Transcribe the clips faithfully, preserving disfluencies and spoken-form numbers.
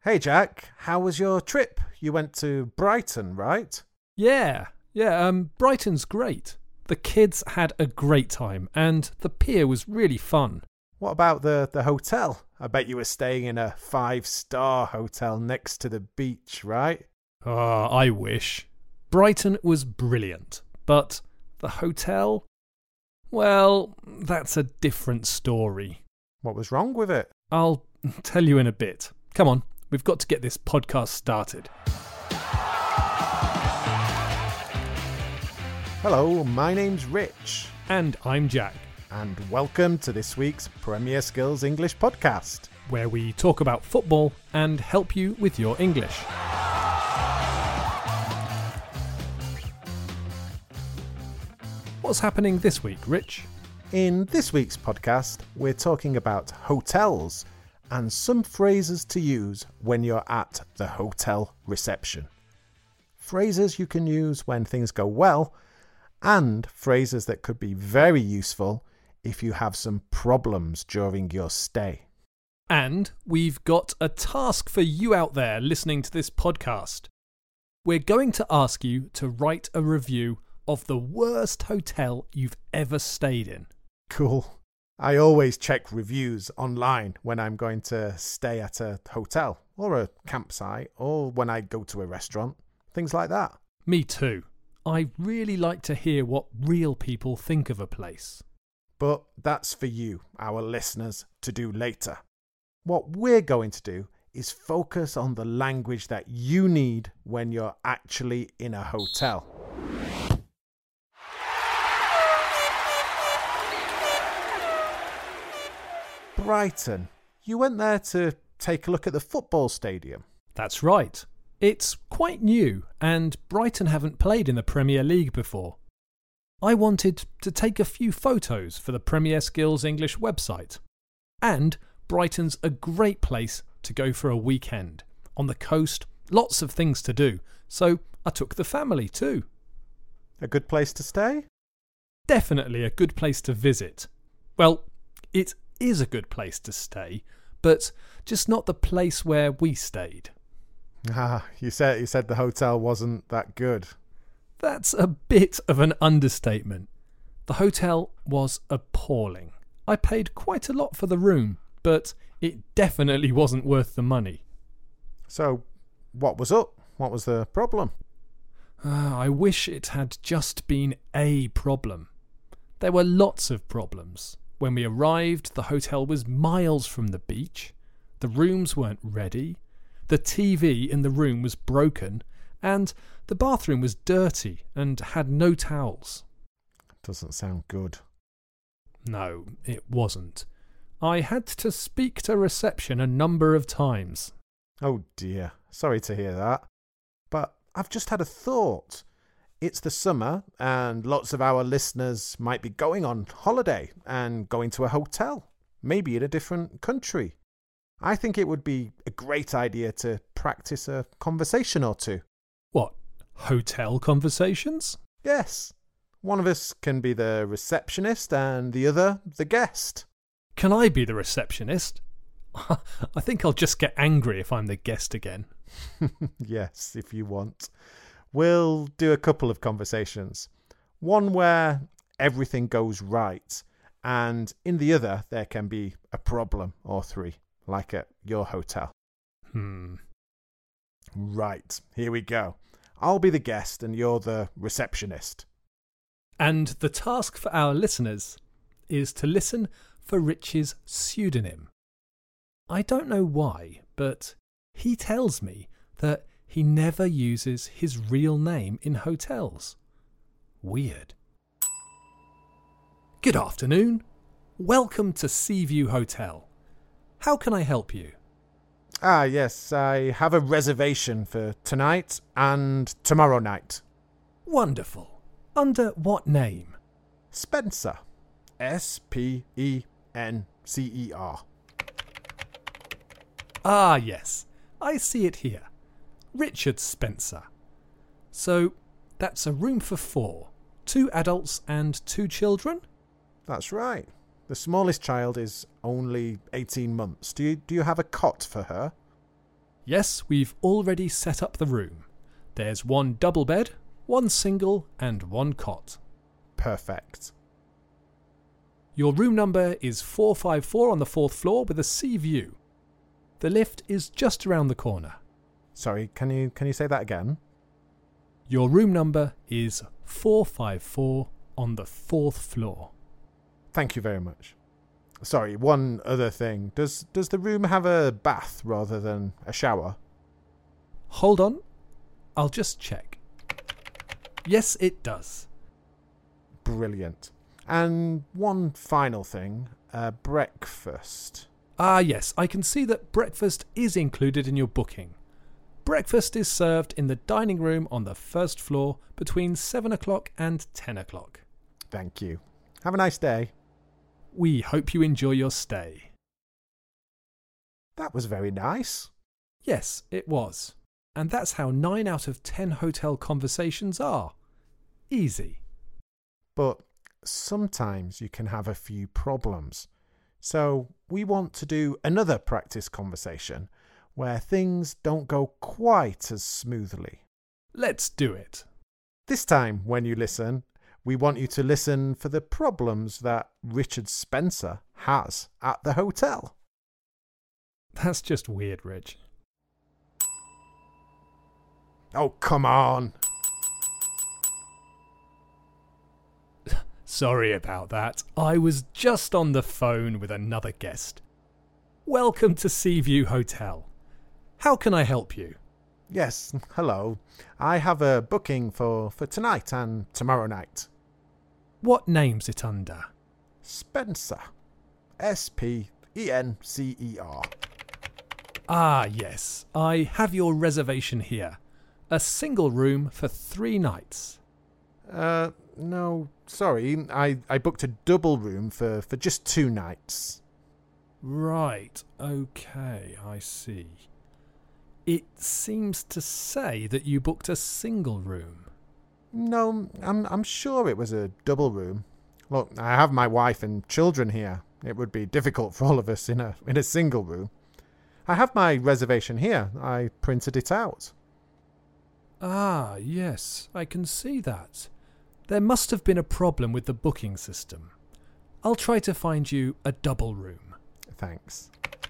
Hey Jack, how was your trip? You went to Brighton, right? Yeah, yeah, um, Brighton's great. The kids had a great time and the pier was really fun. What about the, the hotel? I bet you were staying in a five-star hotel next to the beach, right? Ah, I wish. Brighton was brilliant, but the hotel? Well, that's a different story. What was wrong with it? I'll tell you in a bit. Come on, we've got to get this podcast started. Hello, my name's Rich. And I'm Jack. And welcome to this week's Premier Skills English podcast, where we talk about football and help you with your English. What's happening this week, Rich? In this week's podcast, we're talking about hotels and some phrases to use when you're at the hotel reception. Phrases you can use when things go well, and phrases that could be very useful if you have some problems during your stay. And we've got a task for you out there listening to this podcast. We're going to ask you to write a review of the worst hotel you've ever stayed in. Cool. I always check reviews online when I'm going to stay at a hotel or a campsite or when I go to a restaurant, things like that. Me too. I really like to hear what real people think of a place. But that's for you, our listeners, to do later. What we're going to do is focus on the language that you need when you're actually in a hotel. Brighton. You went there to take a look at the football stadium. That's right. It's quite new and Brighton haven't played in the Premier League before. I wanted to take a few photos for the Premier Skills English website. And Brighton's a great place to go for a weekend. On the coast, lots of things to do. So I took the family too. A good place to stay? Definitely a good place to visit. Well, it is a good place to stay, but just not the place where we stayed. Ah, you said you said the hotel wasn't that good. That's a bit of an understatement. The hotel was appalling. I paid quite a lot for the room, but it definitely wasn't worth the money. So, what was up? What was the problem? Uh, I wish it had just been a problem. There were lots of problems. When we arrived, the hotel was miles from the beach. The rooms weren't ready. The T V in the room was broken. And the bathroom was dirty and had no towels. Doesn't sound good. No, it wasn't. I had to speak to reception a number of times. Oh dear, sorry to hear that. But I've just had a thought. It's the summer and lots of our listeners might be going on holiday and going to a hotel, maybe in a different country. I think it would be a great idea to practice a conversation or two. What, hotel conversations? Yes. One of us can be the receptionist and the other the guest. Can I be the receptionist? I think I'll just get angry if I'm the guest again. Yes, if you want. We'll do a couple of conversations. One where everything goes right, and in the other there can be a problem or three, like at your hotel. Hmm. Right, here we go. I'll be the guest and you're the receptionist. And the task for our listeners is to listen for Rich's pseudonym. I don't know why, but he tells me that he never uses his real name in hotels. Weird. Good afternoon. Welcome to Seaview Hotel. How can I help you? Ah, yes, I have a reservation for tonight and tomorrow night. Wonderful. Under what name? Spencer. S P E N C E R. Ah, yes. I see it here. Richard Spencer. So, that's a room for four. Two adults and two children? That's right. The smallest child is only eighteen months. Do you do you have a cot for her? Yes, we've already set up the room. There's one double bed, one single, and one cot. Perfect. Your room number is four five four on the fourth floor with a sea view. The lift is just around the corner. Sorry, can you can you say that again? Your room number is four five four on the fourth floor. Thank you very much. Sorry, one other thing. Does does the room have a bath rather than a shower? Hold on. I'll just check. Yes, it does. Brilliant. And one final thing, uh, breakfast. Ah, yes, I can see that breakfast is included in your booking. Breakfast is served in the dining room on the first floor between seven o'clock and ten o'clock. Thank you. Have a nice day. We hope you enjoy your stay. That was very nice. Yes, it was. And that's how nine out of ten hotel conversations are. Easy. But sometimes you can have a few problems. So we want to do another practice conversation where things don't go quite as smoothly. Let's do it. This time, when you listen, we want you to listen for the problems that Richard Spencer has at the hotel. That's just weird, Rich. Oh, come on. Sorry about that. I was just on the phone with another guest. Welcome to Seaview Hotel. How can I help you? Yes, hello. I have a booking for, for tonight and tomorrow night. What name's it under? Spencer. S P E N C E R. Ah, yes. I have your reservation here. A single room for three nights. Uh, no, sorry. I, I booked a double room for, for just two nights. Right, okay, I see. It seems to say that you booked a single room. No, I'm I'm sure it was a double room. Look, I have my wife and children here. It would be difficult for all of us in a in a single room. I have my reservation here. I printed it out. Ah, yes, I can see that. There must have been a problem with the booking system. I'll try to find you a double room. Thanks.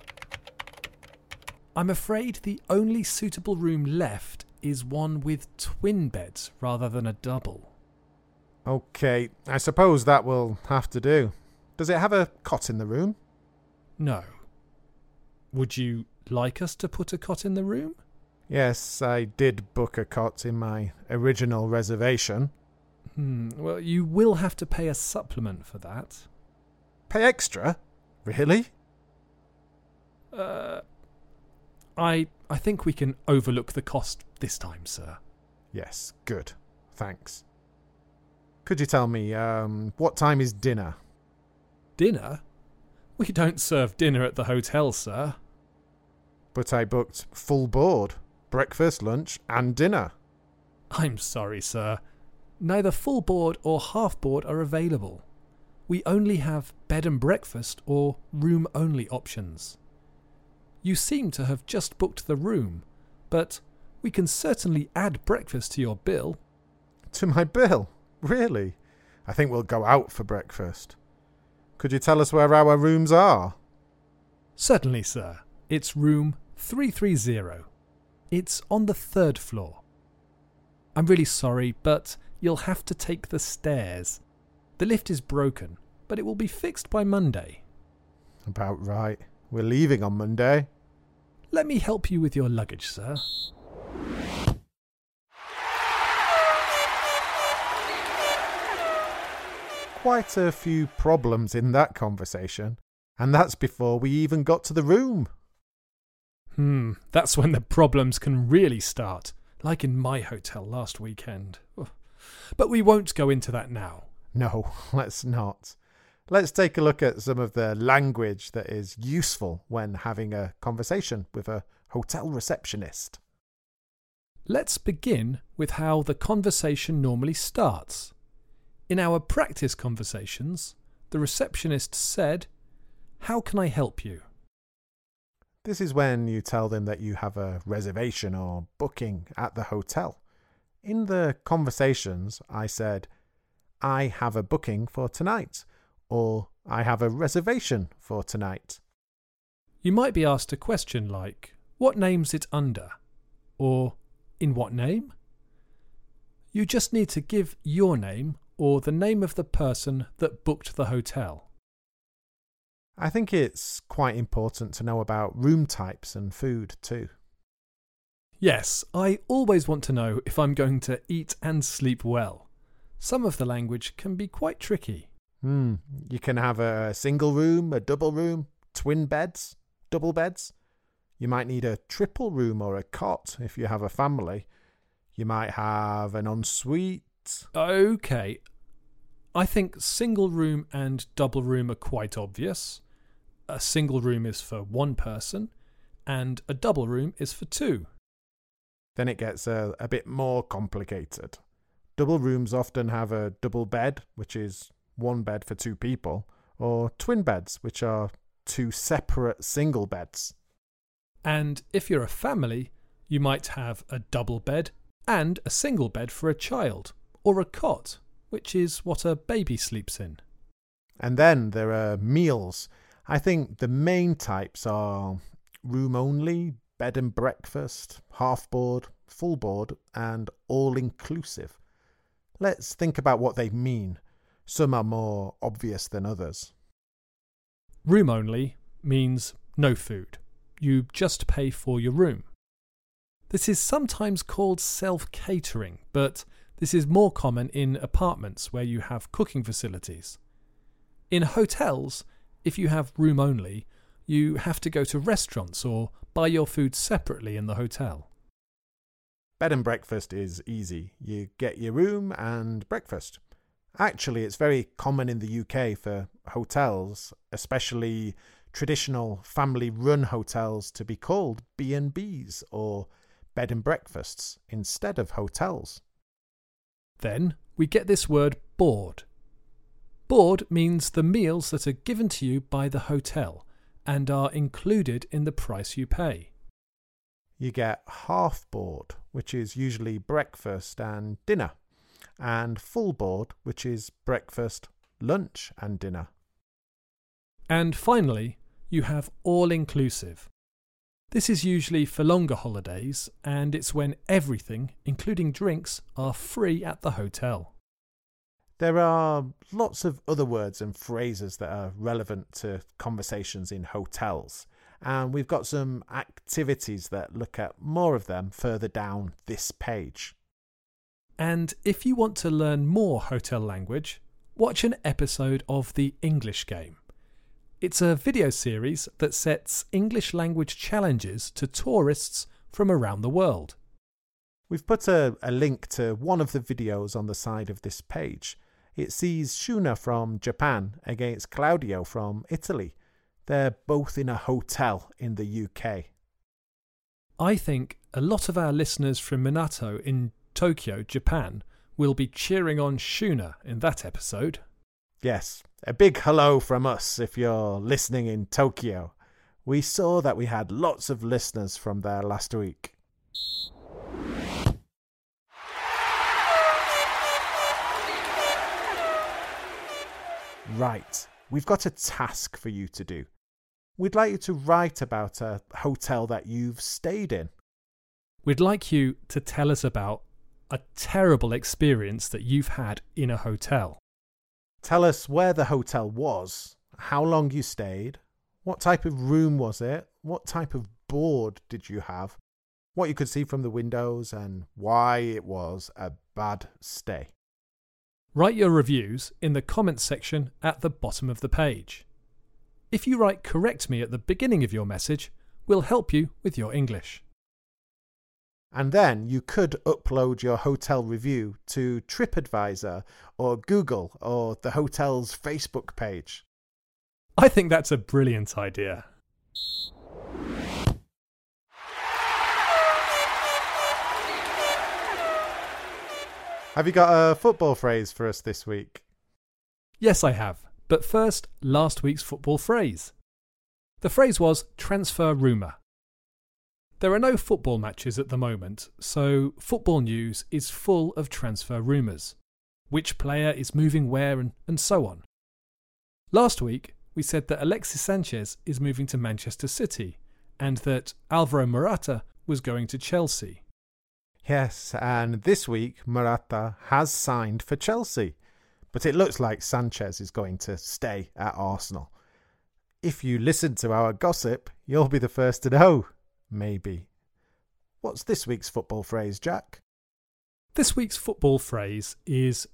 I'm afraid the only suitable room left is one with twin beds rather than a double. Okay, I suppose that will have to do. Does it have a cot in the room? No. Would you like us to put a cot in the room? Yes, I did book a cot in my original reservation. Hmm, well, you will have to pay a supplement for that. Pay extra? Really? Uh, I I think we can overlook the cost this time, sir. Yes, good. Thanks. Could you tell me, um, what time is dinner? Dinner? We don't serve dinner at the hotel, sir. But I booked full board. Breakfast, lunch and dinner. I'm sorry, sir. Neither full board or half board are available. We only have bed and breakfast or room-only options. You seem to have just booked the room, but we can certainly add breakfast to your bill. To my bill? Really? I think we'll go out for breakfast. Could you tell us where our rooms are? Certainly, sir. It's room three three zero. It's on the third floor. I'm really sorry, but you'll have to take the stairs. The lift is broken, but it will be fixed by Monday. About right. We're leaving on Monday. Let me help you with your luggage, sir. Quite a few problems in that conversation, and that's before we even got to the room. Hmm, that's when the problems can really start, like in my hotel last weekend. But we won't go into that now. No, let's not. Let's take a look at some of the language that is useful when having a conversation with a hotel receptionist. Let's begin with how the conversation normally starts. In our practice conversations, the receptionist said, "How can I help you?" This is when you tell them that you have a reservation or booking at the hotel. In the conversations, I said, I have a booking for tonight, or I have a reservation for tonight. You might be asked a question like, what name's it under? Or, in what name? You just need to give your name or the name of the person that booked the hotel. I think it's quite important to know about room types and food too. Yes, I always want to know if I'm going to eat and sleep well. Some of the language can be quite tricky. Hmm. You can have a single room, a double room, twin beds, double beds. You might need a triple room or a cot if you have a family. You might have an ensuite. Okay. I think single room and double room are quite obvious. A single room is for one person, and a double room is for two. Then it gets a, a bit more complicated. Double rooms often have a double bed, which is one bed for two people, or twin beds, which are two separate single beds. And if you're a family, you might have a double bed and a single bed for a child, or a cot, which is what a baby sleeps in. And then there are meals. I think the main types are room only, bed and breakfast, half board, full board, and all inclusive. Let's think about what they mean. Some are more obvious than others. Room only means no food. You just pay for your room. This is sometimes called self-catering, but this is more common in apartments where you have cooking facilities. In hotels, if you have room only, you have to go to restaurants or buy your food separately in the hotel. Bed and breakfast is easy. You get your room and breakfast. Actually, it's very common in the U K for hotels, especially traditional family-run hotels, to be called B and Bs or bed and breakfasts instead of hotels. Then we get this word board. Board means the meals that are given to you by the hotel and are included in the price you pay. You get half board, which is usually breakfast and dinner, and full board, which is breakfast, lunch and dinner. And finally, you have all-inclusive. This is usually for longer holidays, and it's when everything, including drinks, are free at the hotel. There are lots of other words and phrases that are relevant to conversations in hotels, and we've got some activities that look at more of them further down this page. And if you want to learn more hotel language, watch an episode of The English Game. It's a video series that sets English language challenges to tourists from around the world. We've put a, a link to one of the videos on the side of this page. It sees Shuna from Japan against Claudio from Italy. They're both in a hotel in the U K. I think a lot of our listeners from Minato in Tokyo, Japan, will be cheering on Shuna in that episode. Yes, a big hello from us if you're listening in Tokyo. We saw that we had lots of listeners from there last week. Right, we've got a task for you to do. We'd like you to write about a hotel that you've stayed in. We'd like you to tell us about a terrible experience that you've had in a hotel. Tell us where the hotel was, how long you stayed, what type of room was it, what type of board did you have, what you could see from the windows, and why it was a bad stay. Write your reviews in the comments section at the bottom of the page. If you write "correct me" at the beginning of your message, we'll help you with your English. And then you could upload your hotel review to TripAdvisor or Google or the hotel's Facebook page. I think that's a brilliant idea. Have you got a football phrase for us this week? Yes, I have. But first, last week's football phrase. The phrase was transfer rumour. There are no football matches at the moment, so football news is full of transfer rumours. Which player is moving where and, and so on. Last week, we said that Alexis Sanchez is moving to Manchester City and that Alvaro Morata was going to Chelsea. Yes, and this week Morata has signed for Chelsea, but it looks like Sanchez is going to stay at Arsenal. If you listen to our gossip, you'll be the first to know. Maybe. What's this week's football phrase, Jack? This week's football phrase is...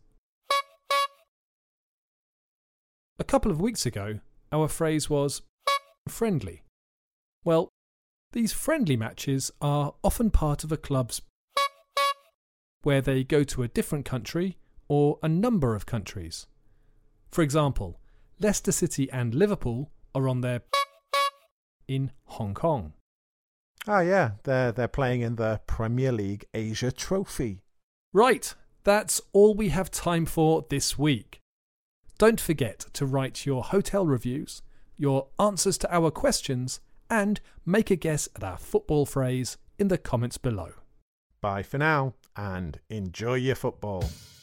A couple of weeks ago, our phrase was friendly. Well, these friendly matches are often part of a club's where they go to a different country or a number of countries. For example, Leicester City and Liverpool are on their in Hong Kong. Ah, yeah, they're, they're playing in the Premier League Asia Trophy. Right, that's all we have time for this week. Don't forget to write your hotel reviews, your answers to our questions, and make a guess at our football phrase in the comments below. Bye for now, and enjoy your football.